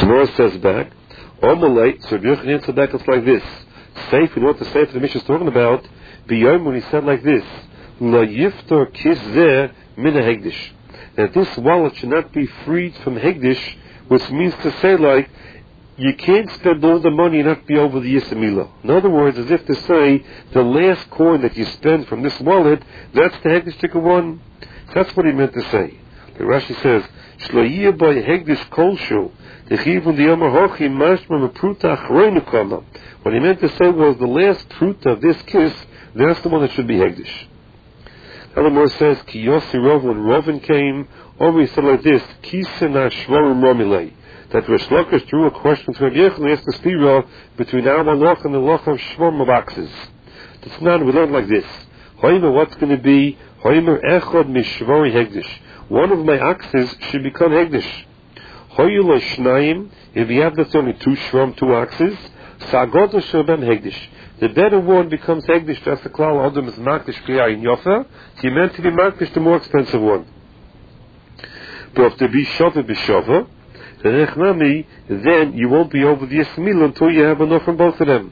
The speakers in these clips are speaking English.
Gemara says back, Omalate, so Rabbi Yochanan answered back, it's like this. Safe, you know what the Sefer the Mishnah is talking about? B'yom, when he said like this, La yiftor kizeh min hegdish. That this wallet should not be freed from hegdish, which means to say like, you can't spend all the money and not be over the Yisamila. In other words, as if to say, the last coin that you spend from this wallet, that's the hegdish ticker one. That's what he meant to say. The Rashi says, Shloiyah by hegdish kolshu. What he meant to say was the last fruit of this kiss, that's the one that should be hegdish. Elamor says, Ki Yossi Rov, when Rovin came, Omri said like this, Kisin Ashvarim Romilei. That Rish Lakish drew a question to Rabbi Yochanan, asked the stira between our Malach and the Loch of Shvom of Axes. That's not, we learned like this. Hoimer, what's going to be? Hoimer Echod Mishvari Hegdish. One of my axes should become hegdish. Hoyula Shnayim, if you have that's only 2 shvam, 2 axes, Sagoda Shabem Hegdish. The better one becomes hegdish. That's the klal. Adam is makdish kriya in yofa. He meant to be makdish the more expensive one. But if to be shava b'shava, then you won't be over the yismil until you have enough from both of them.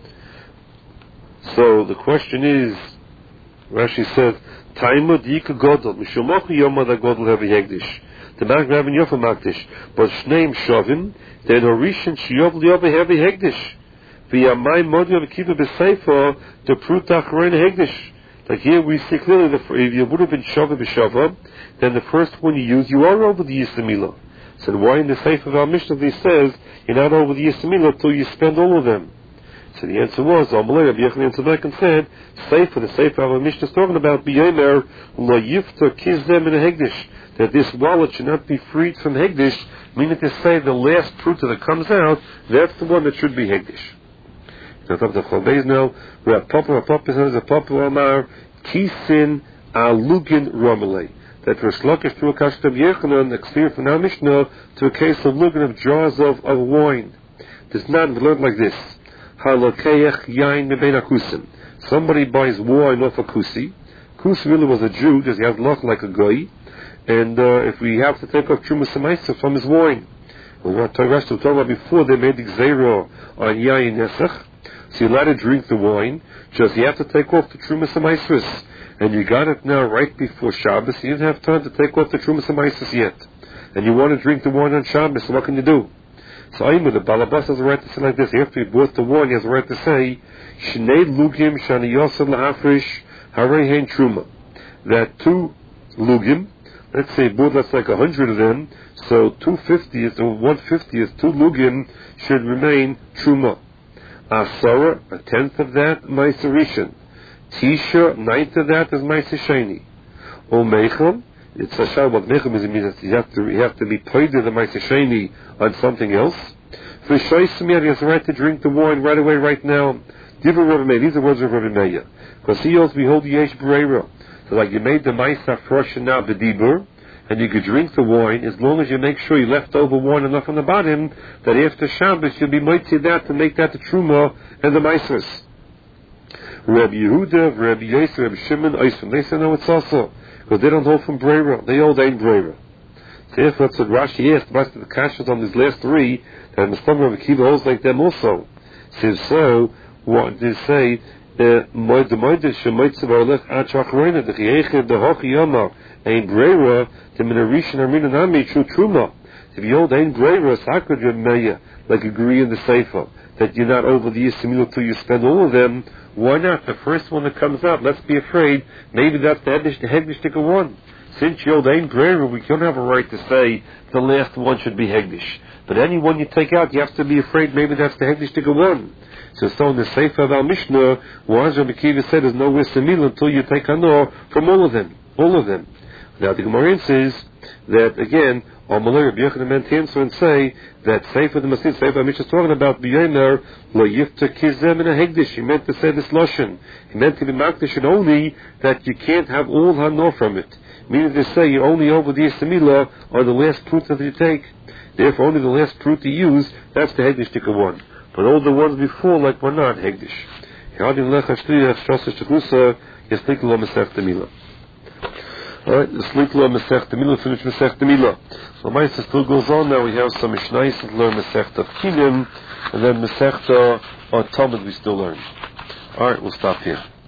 So the question is, Rashi says, Taima dika godel mishumochu yoma da godel have a hegdish. The mag have in yofa makdish, but shneim shavim, then orishin shiyov liyova have a hegdish. V'yamai modi of kiva b'seifa the prutach rein hegdish. Like here we see clearly that if you would have been shava b'shava, then the first one you use, you are over the yisamila. So why in the Sefer of our Mishnah he says you're not over the yisamila until you spend all of them? So the answer was, Amalei Rabbi Yochanan answered back and said, Sefer, the Sefer of our Mishnah is talking about B'yomer lo yifta kizdem in a hegdish, that this wallet should not be freed from hegdish, meaning to say the last fruit that comes out, that's the one that should be hegdish. Now, Rav Papa says a Papa Amar Kisin Alugin Romelei. That Rish Lakish threw a kash to Yochanan, the clear from our Mishnah, to a case of lugin of jars of wine. Does not learn like this. Halokeach yain mebein akusim. Somebody buys wine off a kusi. Kusi really was a Jew, does he have luck like a guy? And if we have to take off Trumas Samaisa from his wine, what Torah talked about before, they made the Gzeiro on yain nesach. So you're allowed to drink the wine, just you have to take off the Trumas Samaisas. And you got it now right before Shabbos, you didn't have time to take off the Trumas Samaisas yet. And you want to drink the wine on Shabbos, so what can you do? So Ayman, the Balabas has a right to say like this. After you bought the wine, he has a right to say, Shnei Lugim Shani Yosef La'afrish Harei Hein Truma. That 2 Lugim, let's say bought that's like 100 of them, so 250th or 150th, 2 Lugim should remain Truma. Asara, a 10th of that, Ma'aser Rishon. Tisha, 9th of that is Ma'aser Sheni. O Mecham, it's a shah. What Mecham is, it means that you have to be paid to the Ma'aser Sheni on something else. For Shaismir, he has the right to drink the wine right away, right now. Divrei Rabbi Meir, these are words of Rabbi Meir. Because he also behold Yesh Breira. So like you made the Ma'aser Froshen now B'dibur, and you could drink the wine as long as you make sure you left over wine enough on the bottom that after Shabbos you'll be mighty that to make that the Truma and the Maasros. Rabbi Yehuda, Rabbi Yosef, Rabbi Shimon, Eisrim, they say no, it's also because they don't hold from Breira, they hold ain't Breira. So if that's what Rashi asked, most of the kashas on these last 3, that Mr. Rabbi Kiva holds like them also. So what they say? The Moedah Shemoitzav Arlech Achachrena the Chiyeched the Hochi Yama Ein Breira the Minarishan Armina Nami True Truma. If you hold Ein Breira Sakad Meya like agree in the Sefer that you're not over the Yisimil till you spend all of them. Why not? The first one that comes out, let's be afraid. Maybe that's the Hegdish Tika one. Since you hold Ein Breira, we don't have a right to say the last one should be Hegdish. But any one you take out, you have to be afraid. Maybe that's the Hegdish Tika one. So in the Sefer of our Mishnah, Rabbi Akiva said there's no Yisimil until you take Hanor from all of them. All of them. Now the Gemara says that again, Amalei Rabbi Yochanan meant to answer and say that Sefer the Masin, Sefer Mishnah is talking about B'yomer lo yifta kizem in a hegdish. He meant to say this lashon. He meant to be makdish and only that you can't have all hanor from it. Meaning to say you only over the Yisimila or the last fruit that you take. Therefore, only the last fruit you use. That's the hegdish tika one. But all the ones before, like, were not hegdish. Alright, the Slikla Masechta Milah, finish Masechta Milah. So Maisa still goes on now. We have some Mishnayos to learn Masechta Kinim, and then Masechta Talmud we still learn. Alright, we'll stop here.